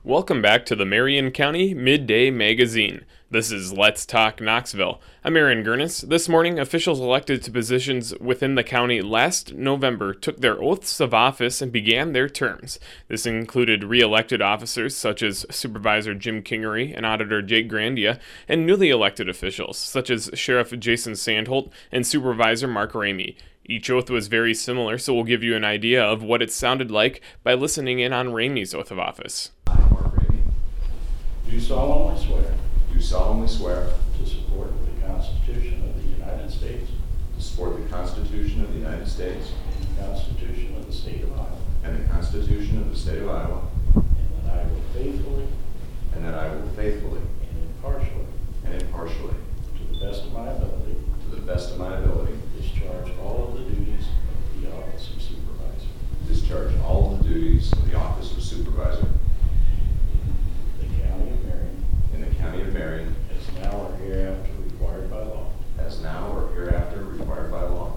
Welcome back to the Marion County Midday Magazine. This is Let's Talk Knoxville. I'm Aaron Gurnis. This morning, officials elected to positions within the county last November took their oaths of office and began their terms. This included re-elected officers such as Supervisor Jim Kingery and Auditor Jake Grandia, and newly elected officials such as Sheriff Jason Sandholt and Supervisor Mark Ramey. Each oath was very similar, so we'll give you an idea of what it sounded like by listening in on Ramey's oath of office. I, Mark Ramey, Do solemnly swear do solemnly swear to support the Constitution of the United States to support the Constitution of the United States and the Constitution of the State of Iowa, and the Constitution of the State of Iowa, and that I will faithfully and that I will faithfully and impartially, to to the best of my ability, discharge all of the duties of the office of supervisor discharge all of the duties of the office of supervisor in the county of Marion, in the county of Marion, as now or hereafter required by law. as now or hereafter required by law.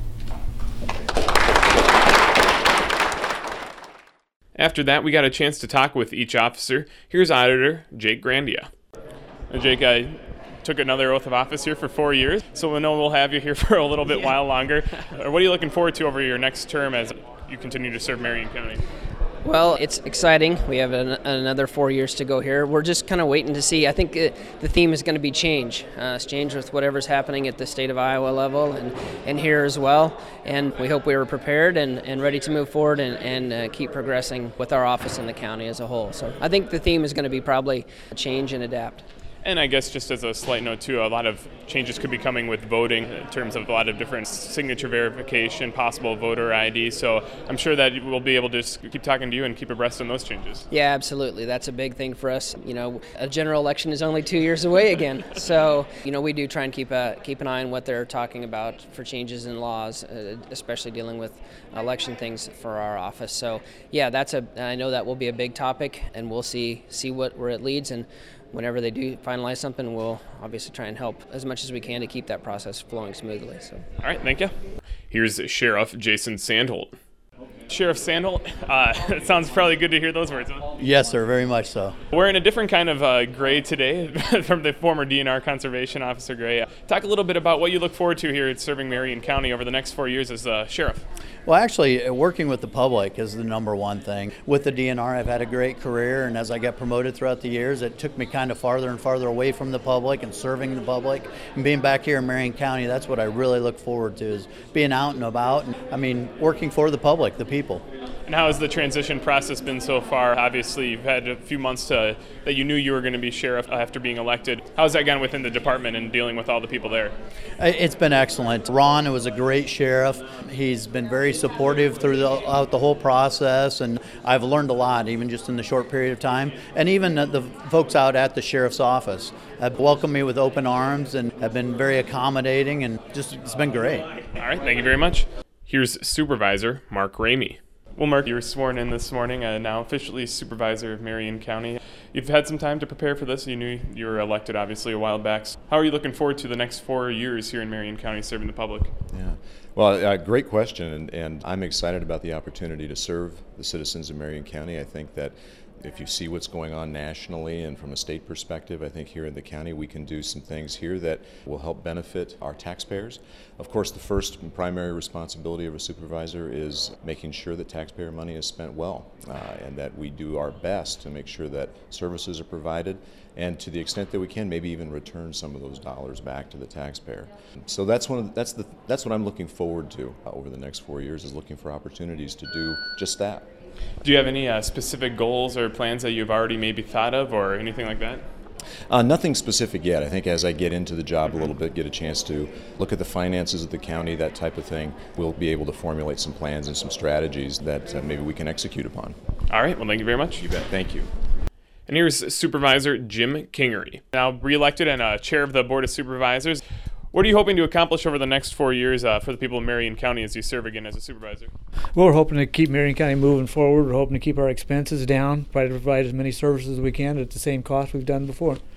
After that, we got a chance to talk with each officer. Here's Auditor Jake Grandia. Jake, I took another oath of office here for 4 years, so we know we'll have you here for a little bit while longer. What are you looking forward to over your next term as you continue to serve Marion County? Well, it's exciting. We have another 4 years to go here. We're just kind of waiting to see. I think the theme is going to be change. It's change with whatever's happening at the state of Iowa level and here as well. And we hope we are prepared and ready to move forward and keep progressing with our office in the county as a whole. So I think the theme is going to be probably change and adapt. And I guess just as a slight note too, a lot of changes could be coming with voting in terms of a lot of different signature verification, possible voter ID. So I'm sure that we'll be able to just keep talking to you and keep abreast on those changes. Yeah, absolutely. That's a big thing for us. You know, a general election is only 2 years away again. So, you know, we do try and keep an eye on what they're talking about for changes in laws, especially dealing with election things for our office. So, yeah, I know that will be a big topic, and we'll see where it leads. And whenever they do finalize something, we'll obviously try and help as much as we can to keep that process flowing smoothly. So, all right, thank you. Here's Sheriff Jason Sandholt. Sheriff Sandholt, it sounds probably good to hear those words. Huh? Yes, sir, very much so. We're in a different kind of gray today from the former DNR Conservation Officer gray. Talk a little bit about what you look forward to here at serving Marion County over the next 4 years as sheriff. Well, actually, working with the public is the number one thing. With the DNR, I've had a great career, and as I got promoted throughout the years, it took me kind of farther and farther away from the public and serving the public. And being back here in Marion County, that's what I really look forward to, is being out and about. And, working for the public, the people. And how has the transition process been so far? Obviously, you've had a few months that you knew you were going to be sheriff after being elected. How's that gone within the department and dealing with all the people there? It's been excellent. Ron was a great sheriff. He's been very supportive throughout the whole process, and I've learned a lot, even just in the short period of time. And even the folks out at the sheriff's office have welcomed me with open arms and have been very accommodating, and just it's been great. All right, thank you very much. Here's Supervisor Mark Ramey. Well, Mark, you were sworn in this morning, now officially Supervisor of Marion County. You've had some time to prepare for this. You knew you were elected, obviously, a while back. How are you looking forward to the next 4 years here in Marion County serving the public? Yeah, well, great question, and I'm excited about the opportunity to serve the citizens of Marion County. I think that if you see what's going on nationally and from a state perspective, I think here in the county we can do some things here that will help benefit our taxpayers. Of course, the first and primary responsibility of a supervisor is making sure that taxpayer money is spent well, and that we do our best to make sure that services are provided, and to the extent that we can, maybe even return some of those dollars back to the taxpayer. So that's what I'm looking forward to over the next 4 years, is looking for opportunities to do just that. Do you have any specific goals or plans that you've already maybe thought of or anything like that? Nothing specific yet. I think as I get into the job a little bit, get a chance to look at the finances of the county, that type of thing, we'll be able to formulate some plans and some strategies that maybe we can execute upon. All right. Well, thank you very much. You bet. Thank you. And here's Supervisor Jim Kingery, now re-elected and chair of the Board of Supervisors. What are you hoping to accomplish over the next 4 years for the people of Marion County as you serve again as a supervisor? Well, we're hoping to keep Marion County moving forward. We're hoping to keep our expenses down, try to provide as many services as we can at the same cost we've done before.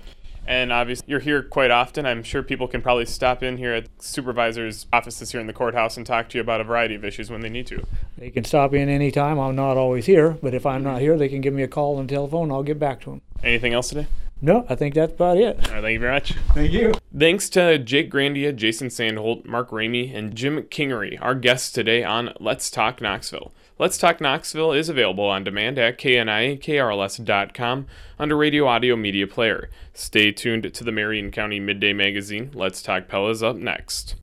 And obviously, you're here quite often. I'm sure people can probably stop in here at supervisors' offices here in the courthouse and talk to you about a variety of issues when they need to. They can stop in anytime. I'm not always here, but if I'm not here, they can give me a call on the telephone. I'll get back to them. Anything else today? No, I think that's about it. All right, thank you very much. Thank you. Thanks to Jake Grandia, Jason Sandholt, Mark Ramey, and Jim Kingery, our guests today on Let's Talk Knoxville. Let's Talk Knoxville is available on demand at knikrls.com under Radio Audio Media Player. Stay tuned to the Marion County Midday Magazine. Let's Talk Pella is up next.